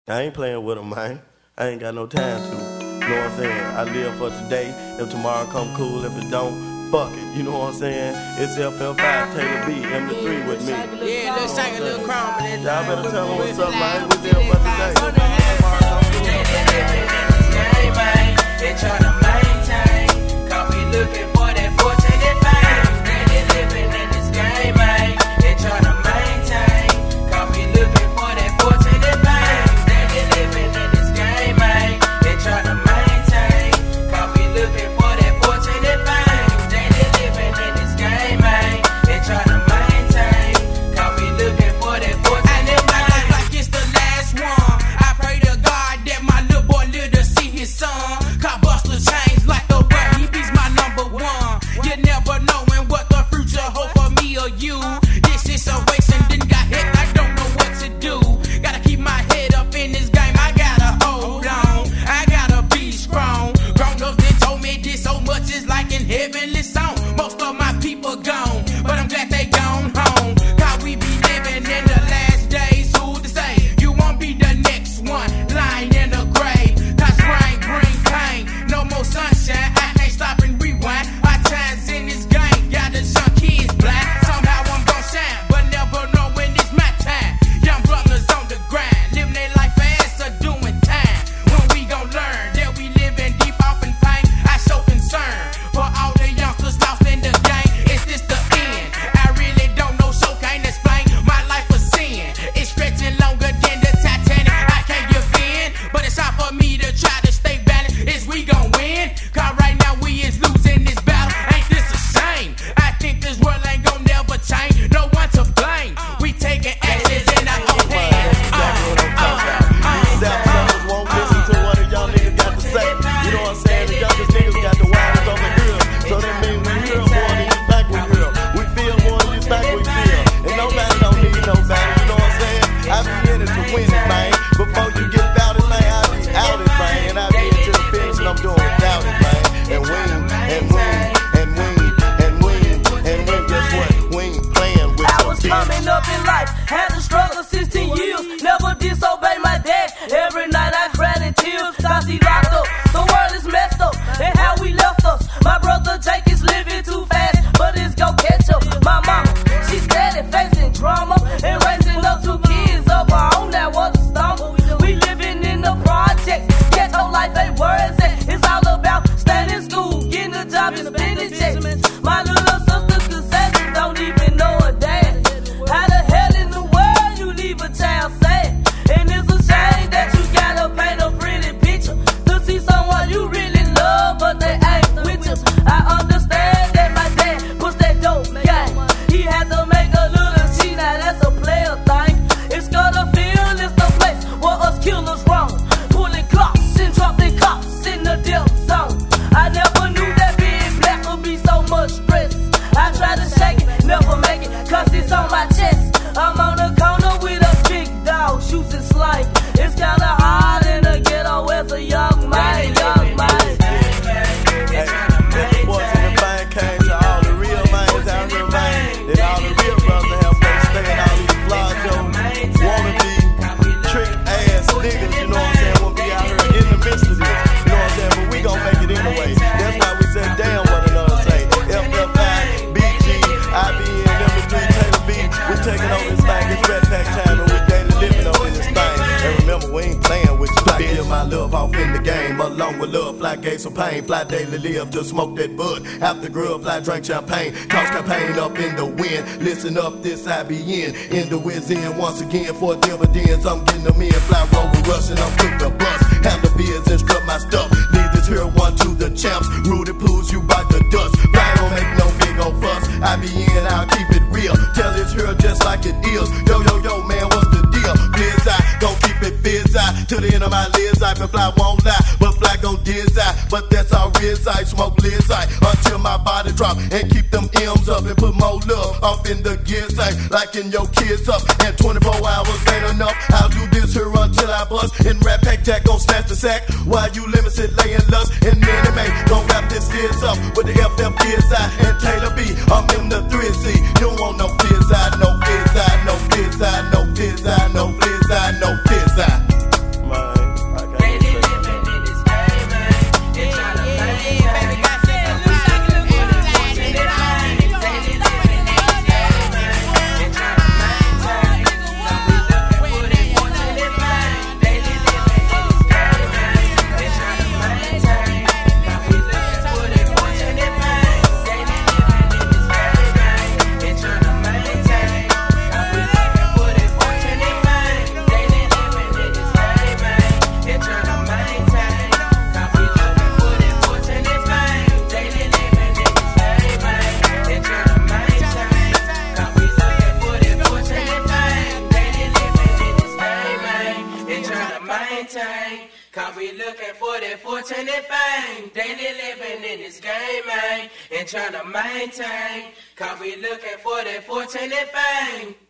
I ain't playing with them, man. I ain't got no time to. You know what I'm saying? I live for today. If tomorrow come cool, if it don't, fuck it. You know what I'm saying? It's FL5, Taylor B, M3 with me. Yeah, let's sing a little crumb. Y'all better tell them what's up, man. We there for today. Tomorrow come cool. They try to maintain, cause we looking for that fortune and fame. They living in this game, man. They try to maintain, cause we looking for that fortune and fame. They living in this game, man. They try to maintain, cause we looking for that fortune and fame. They living in this game, man. They try to maintain, cause we looking for that fortune and fame. Like it's the last one. I pray to God that my little boy live to see his son. Cause Buster changed like the rap, he beats my number one. You never knowing what the future hold for me or you. This situation didn't got hit, I don't know what to do. Gotta keep my head up in this game, I gotta hold on. I gotta be strong. Grown ups they told me this so much is like in heavenly song. Most of my people gone, but I'm glad they gone home. Cause we be living in the last days, who to say? You won't be the next one, lying in the grave. Cause rain bring pain, no more sunshine, I ain't stopping rewind. Our times in this game, got the young kids blind. Somehow I'm gon' shine, but never know when it's my time. Young brothers on the grind, living their life fast or doing time. When we gon' learn that we living deep off in pain, I show concern for all the youngsters lost in the game. Is this the end? I really don't know, so can't explain my life of sin. It's stretching longer than the Titanic, I can't give in, but it's hard for me to try to stay balanced. Is we gon' win? Cause right now we is losing this battle. Ain't this a shame? I think this world ain't gon' never change. No one to blame. We taking actions in our own hands. South Summers won't listen to what a young nigga got to say. You know what I'm saying? The youngest niggas got the wildest over here. So that means we hear more than you think we hear. We feel more than you think we feel. And nobody don't need nobody. You know what I'm saying? I be in it to win it, man. Before you get out it, man, I be out it, man. And I be into the finish and I'm doing without it, man. And win, and win, and win, and win, and win. Guess what? We ain't playing with I your was bitch. coming up in life, had to struggle 16 years, never disobey my dad. Every night I cried in tears, cause he locked up. The world is messed up, and how we left us. My brother Jake is living too fast, but it's gon' catch up. My mama, she steady facing drama, and raising up 2 kids of her own, that was a stumble. We living in the project, ghetto life ain't where it's at. It's all about staying in school, getting a job, and spending checks. My little sister Cassandra don't even know her dad. How the hell in the world you leave a child sad? And it's a shame that you gotta paint a pretty picture to see someone you really love, but they ain't with you. I understand that my dad pushed that dope game. He had to make a little cheat, now that's a player thing. It's gonna feel it's the place where us killers roam, pulling clocks and dropping cops in the death zone. I never knew that being black would be so much stress. I try to shake it, never make it, cause it's on my chest. I'm on the corner with a big dog, shooting slang. It's kinda hard in the ghetto as a young man, young man. Hey, the boys in the bank came to all the real minds out here, man. And all the real brothers have been staying all these flaujo, wannabe, trick ass niggas, you know what I'm saying? We'll be out here in the midst of this, you know what I'm saying? But we gon' make it anyway. That's why we said, damn what another say. FL5, BG, IBN, M3, Taylor B. We taking over this thing, it's Red Pack time, and we daily living over this thing. And remember, we ain't playing with you. Fly give my love off in the game, along with love, Fly gave some pain. Fly daily live to smoke that bud. After grub, Fly drink champagne. Toss campaign up in the wind. Listen up, this IBN. In the whiz in once again for dividends. I'm getting them in. Fly roll with rush and I'm quick to bust. Have the beers and strut my stuff. Lead this here one to the champs. Rudy Pools, you bite the dust. Fly don't make no big old fuss. IBN, I'll keep it real. Tell this here just like it is. Yo, yo, yo, man, what's the deal? Fizz eye, gon' keep it fizz eye. To the end of my lids eye, but Fly won't lie. But Fly gon' diz eye. But that's all riz eye, smoke lids eye. Until my body drop and keep them M's up and put more love off in the gears eye. Like in your kids up. And 24 hours ain't enough. I'll do this here until I bust. And Rat Pack Jack gon' snatch the sack. While you limited laying lust. And Minnie May gon' wrap this fizz up with the FF fizz eye. And Taylor B, I'm in the 3C. You don't want no fizz eye, no fizz eye, no fizz eye, no fizz eye, no fizz eye, no fizz eye. maintain. Cause we looking for that fortune and fame. Daily living in this game, man, and tryna maintain. Cause we looking for that fortune and fame.